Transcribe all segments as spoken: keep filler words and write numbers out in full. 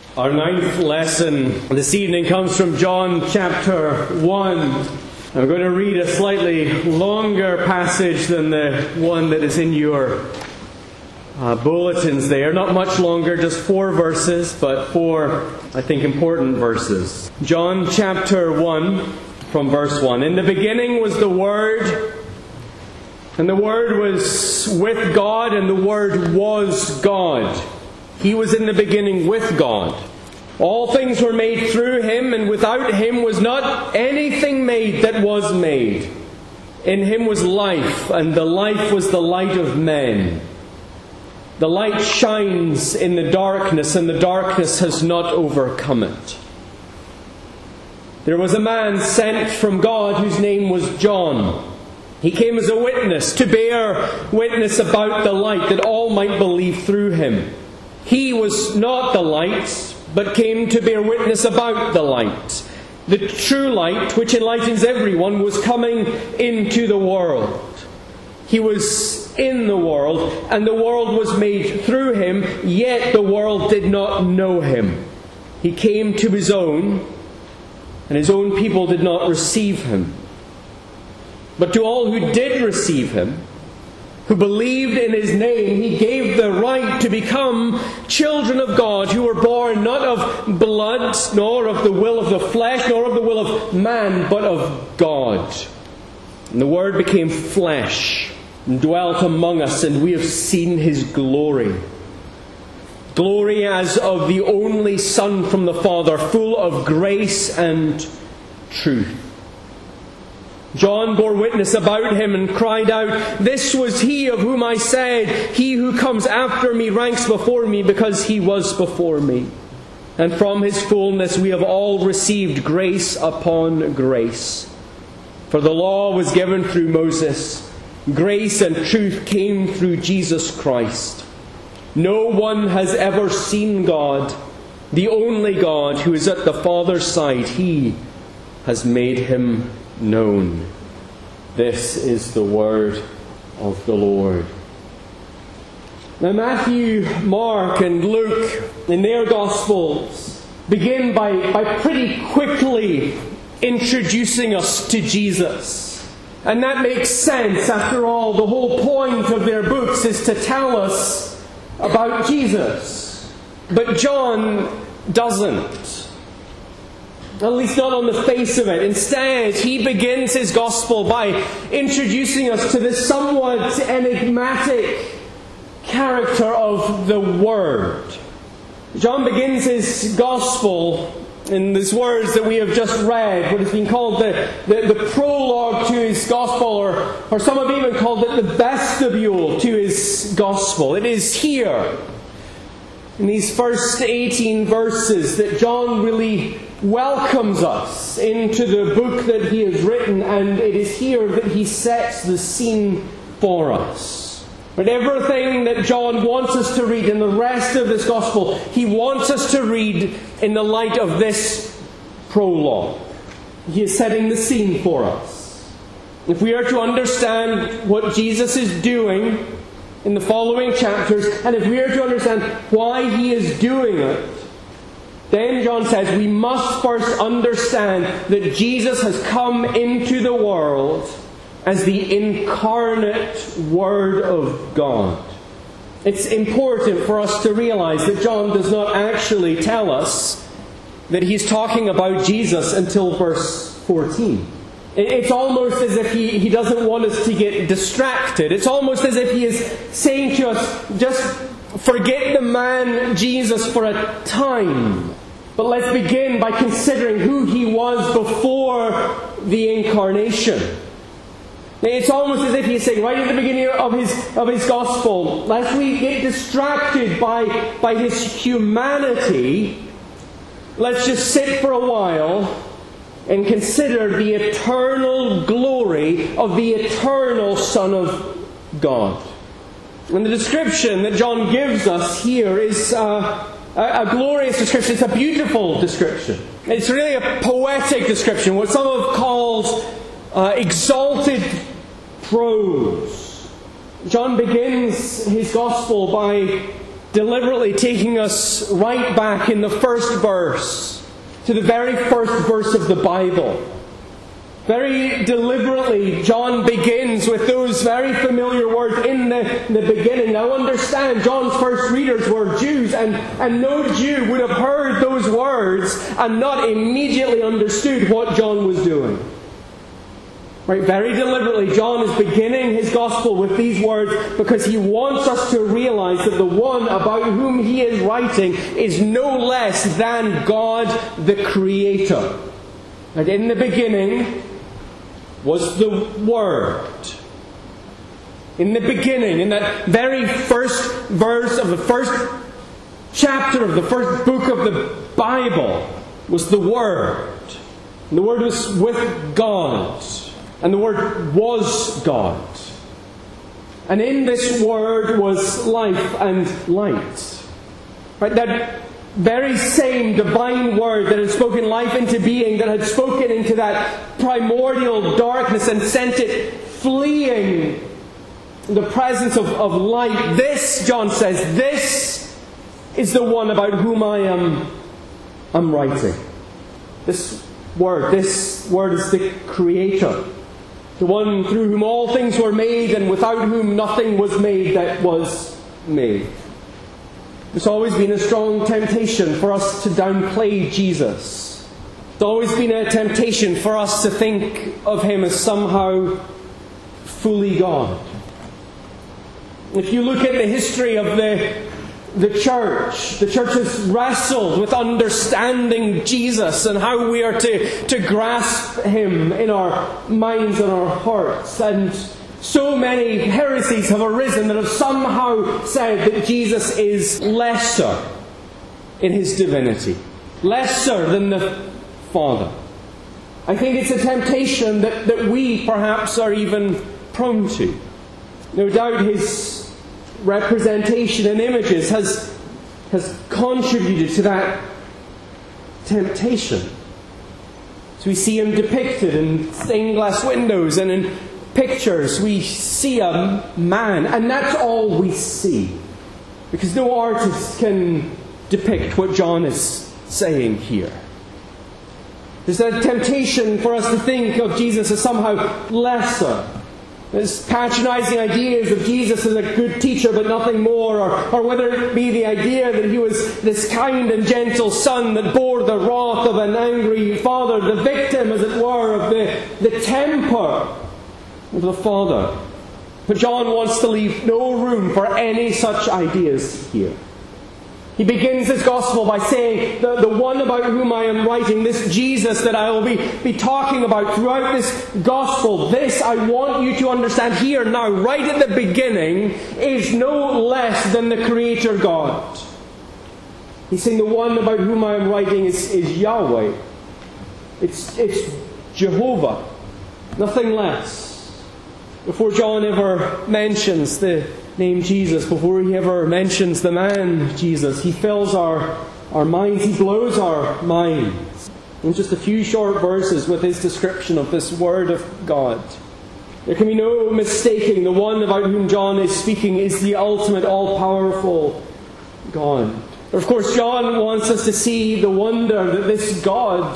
Our ninth lesson this evening comes from John chapter one. I'm going to read a slightly longer passage than the one that is in your uh, bulletins there. Not much longer, just four verses, but four, I think, important verses. John chapter one, from verse one. In the beginning was the Word, and the Word was with God, and the Word was God. He was in the beginning with God. All things were made through Him, and without Him was not anything made that was made. In Him was life, and the life was the light of men. The light shines in the darkness, and the darkness has not overcome it. There was a man sent from God whose name was John. He came as a witness, to bear witness about the light, that all might believe through him. He was not the light, but came to bear witness about the light. The true light, which enlightens everyone, was coming into the world. He was in the world, and the world was made through Him, yet the world did not know Him. He came to His own, and His own people did not receive Him. But to all who did receive Him, who believed in His name, He gave the right to become children of God, who were born not of blood, nor of the will of the flesh, nor of the will of man, but of God. And the Word became flesh, and dwelt among us, and we have seen His glory. Glory as of the only Son from the Father, full of grace and truth. John bore witness about Him and cried out, "This was He of whom I said, 'He who comes after me ranks before me, because He was before me.' And from His fullness we have all received grace upon grace. For the law was given through Moses. Grace and truth came through Jesus Christ. No one has ever seen God. The only God who is at the Father's side, He has made Him known." This is the word of the Lord. Now Matthew, Mark and Luke, in their Gospels, begin by, by pretty quickly introducing us to Jesus. And that makes sense. After all, the whole point of their books is to tell us about Jesus. But John doesn't. At least not on the face of it. Instead, he begins his Gospel by introducing us to this somewhat enigmatic character of the Word. John begins his Gospel in these words that we have just read, what has been called the, the, the prologue to his Gospel, or, or some have even called it the vestibule to his Gospel. It is here, in these first eighteen verses, that John really welcomes us into the book that he has written, and it is here that he sets the scene for us. But everything that John wants us to read in the rest of this Gospel, he wants us to read in the light of this prologue. He is setting the scene for us. If we are to understand what Jesus is doing in the following chapters, and if we are to understand why He is doing it, then John says we must first understand that Jesus has come into the world as the incarnate Word of God. It's important for us to realize that John does not actually tell us that he's talking about Jesus until verse fourteen. It's almost as if he, he doesn't want us to get distracted. It's almost as if he is saying to us, just forget the man Jesus for a time. But let's begin by considering who He was before the incarnation. It's almost as if He's saying right at the beginning of his, of his Gospel, lest we get distracted by, by His humanity, let's just sit for a while and consider the eternal glory of the eternal Son of God. And the description that John gives us here is uh, a, a glorious description. It's a beautiful description. It's really a poetic description, what some have called uh, exalted prose. John begins his Gospel by deliberately taking us right back in the first verse, to the very first verse of the Bible. Very deliberately, John begins with those very familiar words in the, in the beginning. Now understand, John's first readers were Jews, and, and no Jew would have heard those words and not immediately understood what John was doing. Right, very deliberately, John is beginning his gospel with these words because he wants us to realize that the one about whom he is writing is no less than God the Creator. And in the beginning was the Word. In the beginning, in that very first verse of the first chapter of the first book of the Bible, was the Word. And the Word was with God. And the Word was God. And in this Word was life and light. Right? That very same divine Word that had spoken life into being, that had spoken into that primordial darkness and sent it fleeing in the presence of, of light. This, John says, this is the one about whom I am I'm writing. This Word, this Word is the Creator. The one through whom all things were made and without whom nothing was made that was made. There's always been a strong temptation for us to downplay Jesus. There's always been a temptation for us to think of Him as somehow fully God. If you look at the history of the, the church, the church has wrestled with understanding Jesus and how we are to, to grasp Him in our minds and our hearts. And so many heresies have arisen that have somehow said that Jesus is lesser in His divinity, lesser than the Father. I think it's a temptation that, that we perhaps are even prone to. No doubt His representation in images has, has contributed to that temptation. So we see Him depicted in stained glass windows and in pictures. We see a man, and that's all we see. Because no artist can depict what John is saying here. There's a temptation for us to think of Jesus as somehow lesser. There's patronizing ideas of Jesus as a good teacher but nothing more, or, or whether it be the idea that He was this kind and gentle son that bore the wrath of an angry father, the victim, as it were, of the, the temper of the Father. But John wants to leave no room for any such ideas here. He begins his gospel by saying, the, the one about whom I am writing, this Jesus that I will be, be talking about throughout this gospel, this I want you to understand here now, right at the beginning, is no less than the Creator God. He's saying the one about whom I am writing is, is Yahweh. It's, it's Jehovah. Nothing less. Before John ever mentions the name Jesus, before he ever mentions the man Jesus, he fills our, our minds, he blows our minds in just a few short verses with his description of this Word of God. There can be no mistaking the one about whom John is speaking is the ultimate, all-powerful God. But of course, John wants us to see the wonder that this God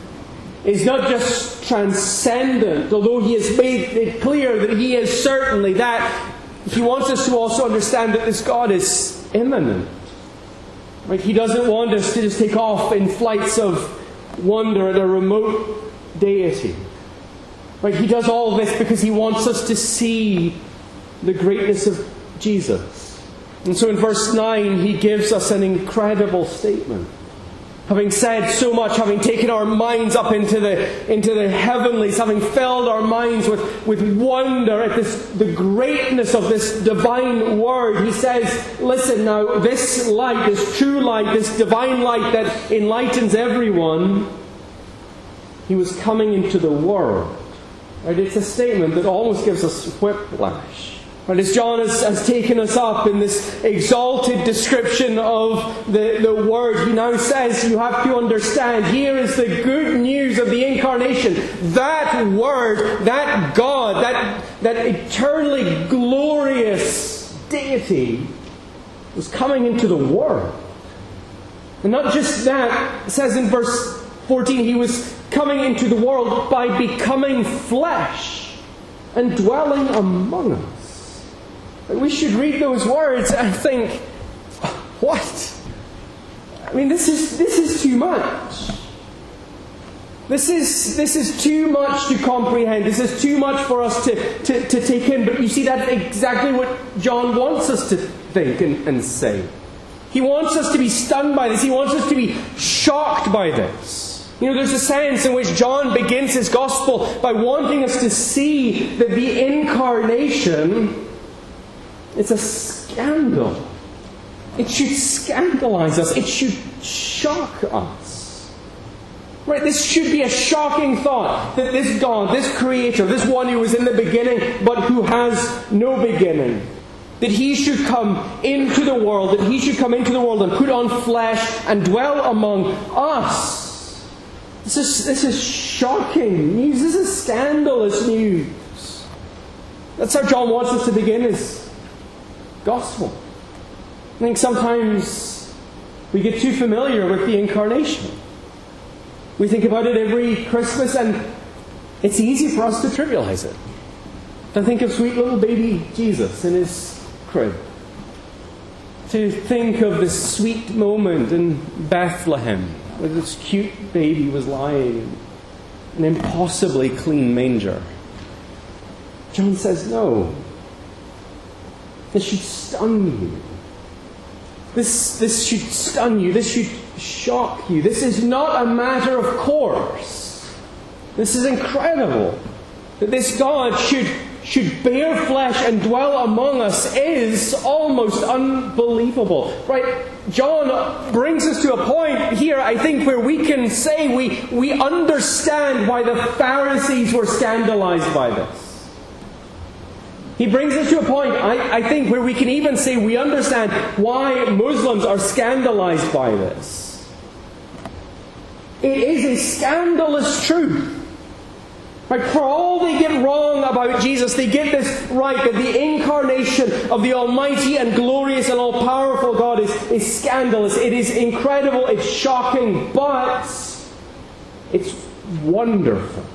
is not just transcendent, although he has made it clear that he is certainly that. He wants us to also understand that this God is immanent. Right? He doesn't want us to just take off in flights of wonder at a remote deity. Right? He does all this because he wants us to see the greatness of Jesus. And so in verse nine, he gives us an incredible statement. Having said so much, having taken our minds up into the into the heavenlies, having filled our minds with, with wonder at this the greatness of this divine Word, he says, listen now, this light, this true light, this divine light that enlightens everyone, He was coming into the world. Right? It's a statement that almost gives us whiplash. But as John has, has taken us up in this exalted description of the, the Word, he now says, you have to understand, here is the good news of the Incarnation. That Word, that God, that, that eternally glorious deity was coming into the world. And not just that, it says in verse fourteen, he was coming into the world by becoming flesh and dwelling among us. And we should read those words and think, what? I mean, this is this is too much. This is this is too much to comprehend. This is too much for us to, to, to take in. But you see, that's exactly what John wants us to think and, and say. He wants us to be stunned by this. He wants us to be shocked by this. You know, there's a sense in which John begins his gospel by wanting us to see that the incarnation is a scandal. It should scandalize us. It should shock us. Right, this should be a shocking thought, that this God, this Creator, this one who was in the beginning but who has no beginning, that He should come into the world, that He should come into the world and put on flesh and dwell among us. This is, this is shocking news. This is scandalous news. That's how John wants us to begin his gospel. I think sometimes we get too familiar with the incarnation. We think about it every Christmas, and it's easy for us to trivialize it. To think of sweet little baby Jesus in his crib. To think of this sweet moment in Bethlehem, where this cute baby was lying in an impossibly clean manger. John says, no. This should stun you. This, this should stun you. This should shock you. This is not a matter of course. This is incredible. That this God should, should bear flesh and dwell among us is almost unbelievable. Right? John brings us to a point here, I think, where we can say we, we understand why the Pharisees were scandalized by this. He brings us to a point, I, I think, where we can even say we understand why Muslims are scandalized by this. It is a scandalous truth. Right? For all they get wrong about Jesus, they get this right, that the incarnation of the almighty and glorious and all-powerful God is, is scandalous. It is incredible, it's shocking, but it's wonderful.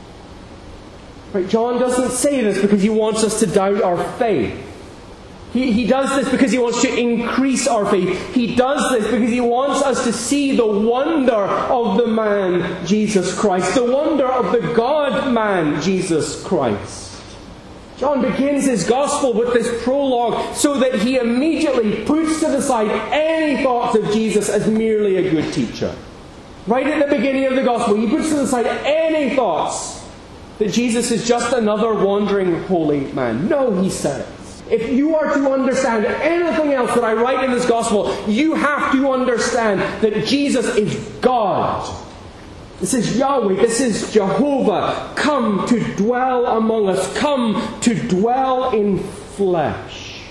Right? John doesn't say this because he wants us to doubt our faith. He, he does this because he wants to increase our faith. He does this because he wants us to see the wonder of the man, Jesus Christ. The wonder of the God-man, Jesus Christ. John begins his gospel with this prologue so that he immediately puts to the side any thoughts of Jesus as merely a good teacher. Right at the beginning of the gospel, he puts to the side any thoughts that Jesus is just another wandering holy man. No, he says, if you are to understand anything else that I write in this gospel, you have to understand that Jesus is God. This is Yahweh. This is Jehovah. Come to dwell among us. Come to dwell in flesh.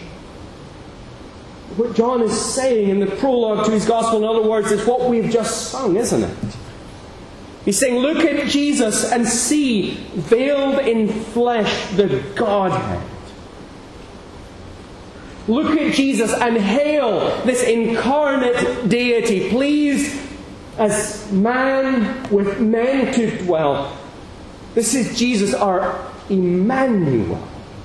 What John is saying in the prologue to his gospel, in other words, is what we've just sung, isn't it? He's saying, look at Jesus and see, veiled in flesh, the Godhead. Look at Jesus and hail this incarnate deity, pleased as man with men to dwell. This is Jesus, our Emmanuel.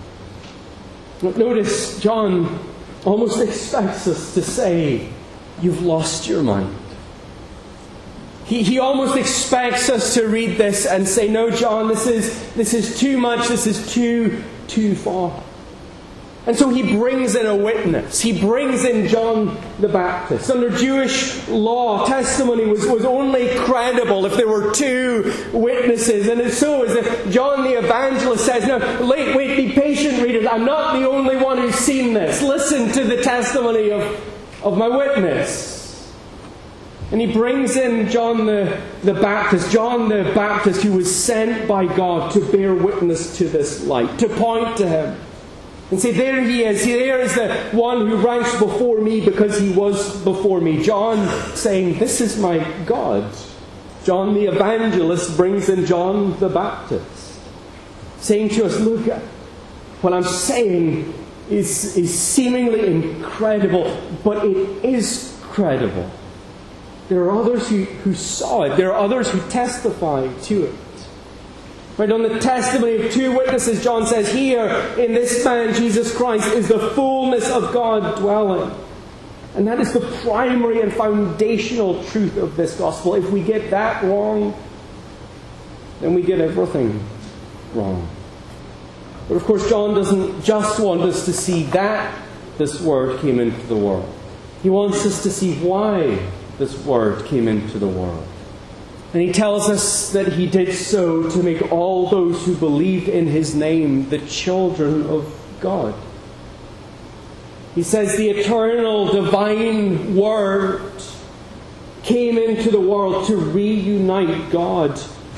Notice, John almost expects us to say, you've lost your mind. He, he almost expects us to read this and say, no, John, this is, this is too much, this is too, too far. And so he brings in a witness. He brings in John the Baptist. Under Jewish law, testimony was, was only credible if there were two witnesses. And it's so as if John the Evangelist says, no, wait, wait, be patient, readers. I'm not the only one who's seen this. Listen to the testimony of, of my witness. And he brings in John the, the Baptist, John the Baptist who was sent by God to bear witness to this light, to point to him. And say, there he is, there is the one who ranks before me because he was before me. John saying, this is my God. John the Evangelist brings in John the Baptist, saying to us, look, what I'm saying is, is seemingly incredible, but it is credible. There are others who, who saw it. There are others who testify to it. Right, on the testimony of two witnesses, John says, here in this man, Jesus Christ, is the fullness of God dwelling. And that is the primary and foundational truth of this gospel. If we get that wrong, then we get everything wrong. But of course, John doesn't just want us to see that this word came into the world. He wants us to see why this word came into the world. And he tells us that he did so to make all those who believed in his name the children of God. He says the eternal divine word came into the world to reunite God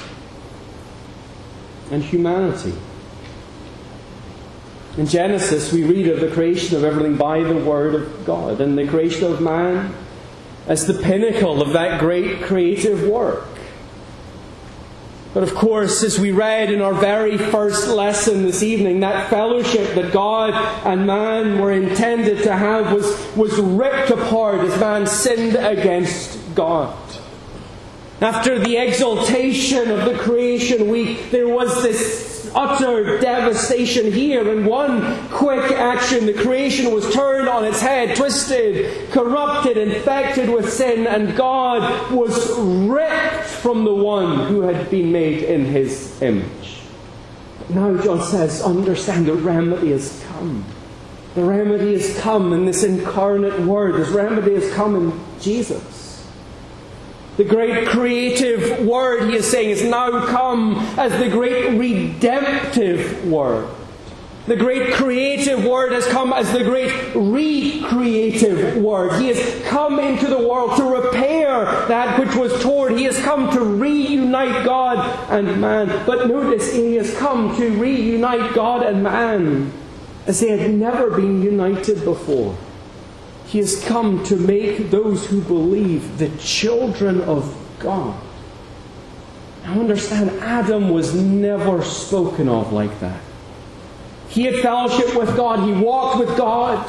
and humanity. In Genesis, we read of the creation of everything by the word of God, and the creation of man as the pinnacle of that great creative work. But of course, as we read in our very first lesson this evening, that fellowship that God and man were intended to have was, was ripped apart as man sinned against God. After the exaltation of the creation week, there was this utter devastation here. In one quick action, the creation was turned on its head, twisted, corrupted, infected with sin, and God was ripped from the one who had been made in his image. Now John says, understand, the remedy has come. The remedy has come in this incarnate Word. This remedy has come in Jesus. The great creative Word, he is saying, has now come as the great redemptive Word. The great creative Word has come as the great recreative Word. He has come into the world to repair that which was torn. He has come to reunite God and man. But notice, he has come to reunite God and man as they had never been united before. He has come to make those who believe the children of God. Now understand, Adam was never spoken of like that. He had fellowship with God. He walked with God.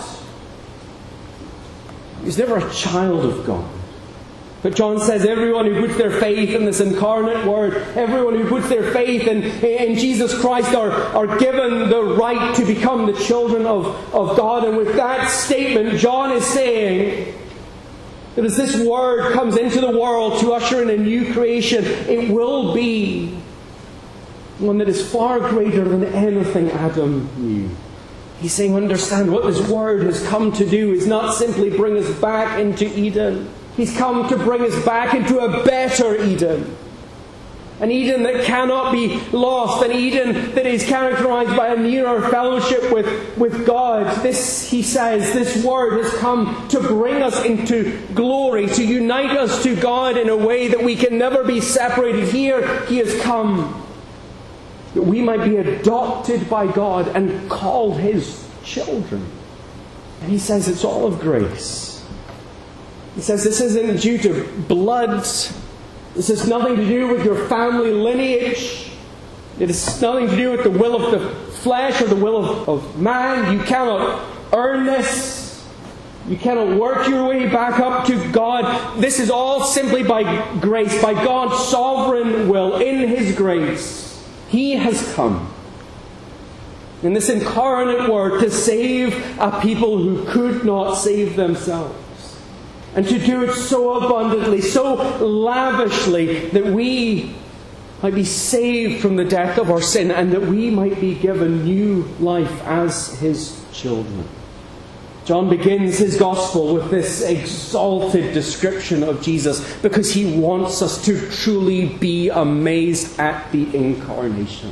He was never a child of God. But John says everyone who puts their faith in this incarnate Word, everyone who puts their faith in, in Jesus Christ are, are given the right to become the children of, of God. And with that statement, John is saying that as this Word comes into the world to usher in a new creation, it will be one that is far greater than anything Adam knew. He's saying, understand, what this Word has come to do is not simply bring us back into Eden. He's come to bring us back into a better Eden. An Eden that cannot be lost. An Eden that is characterized by a nearer fellowship with, with God. This, he says, this Word has come to bring us into glory, to unite us to God in a way that we can never be separated. Here, he has come that we might be adopted by God and called his children. And he says it's all of grace. He says this isn't due to blood. This has nothing to do with your family lineage. It has nothing to do with the will of the flesh or the will of, of man. You cannot earn this. You cannot work your way back up to God. This is all simply by grace, by God's sovereign will, in his grace. He has come in this incarnate Word to save a people who could not save themselves. And to do it so abundantly, so lavishly, that we might be saved from the death of our sin and that we might be given new life as his children. John begins his Gospel with this exalted description of Jesus because he wants us to truly be amazed at the Incarnation.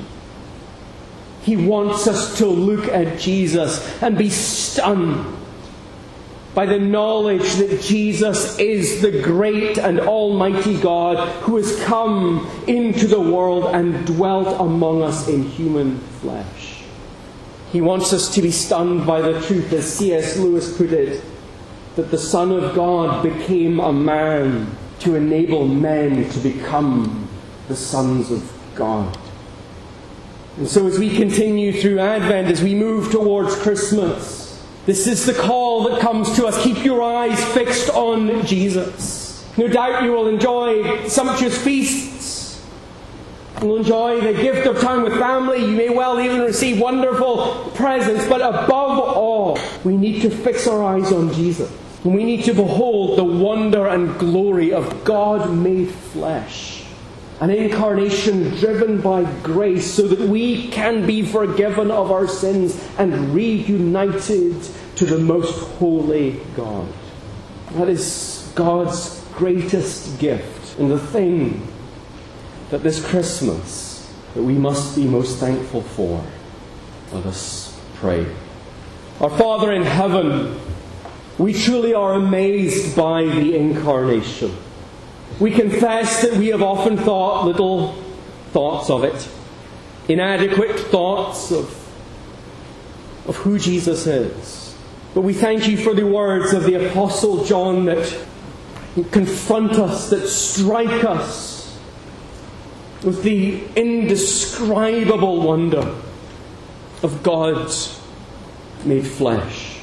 He wants us to look at Jesus and be stunned by the knowledge that Jesus is the great and almighty God who has come into the world and dwelt among us in human flesh. He wants us to be stunned by the truth, as C S Lewis put it, that the Son of God became a man to enable men to become the sons of God. And so as we continue through Advent, as we move towards Christmas, this is the call that comes to us. Keep your eyes fixed on Jesus. No doubt you will enjoy sumptuous feasts. You will enjoy the gift of time with family. You may well even receive wonderful presents. But above all, we need to fix our eyes on Jesus. And we need to behold the wonder and glory of God made flesh. An incarnation driven by grace so that we can be forgiven of our sins and reunited to the most holy God. That is God's greatest gift, and the thing that this Christmas that we must be most thankful for. Let us pray. Our Father in heaven, we truly are amazed by the incarnation. We confess that we have often thought little thoughts of it, inadequate thoughts of, of who Jesus is. But we thank you for the words of the Apostle John that confront us, that strike us with the indescribable wonder of God made flesh.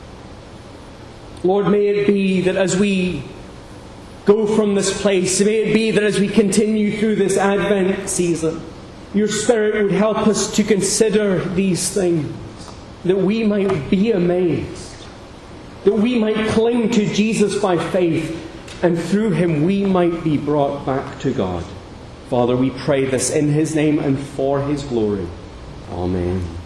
Lord, may it be that as we go from this place, may it be that as we continue through this Advent season, your Spirit would help us to consider these things, that we might be amazed, that we might cling to Jesus by faith, and through him we might be brought back to God. Father, we pray this in his name and for his glory. Amen.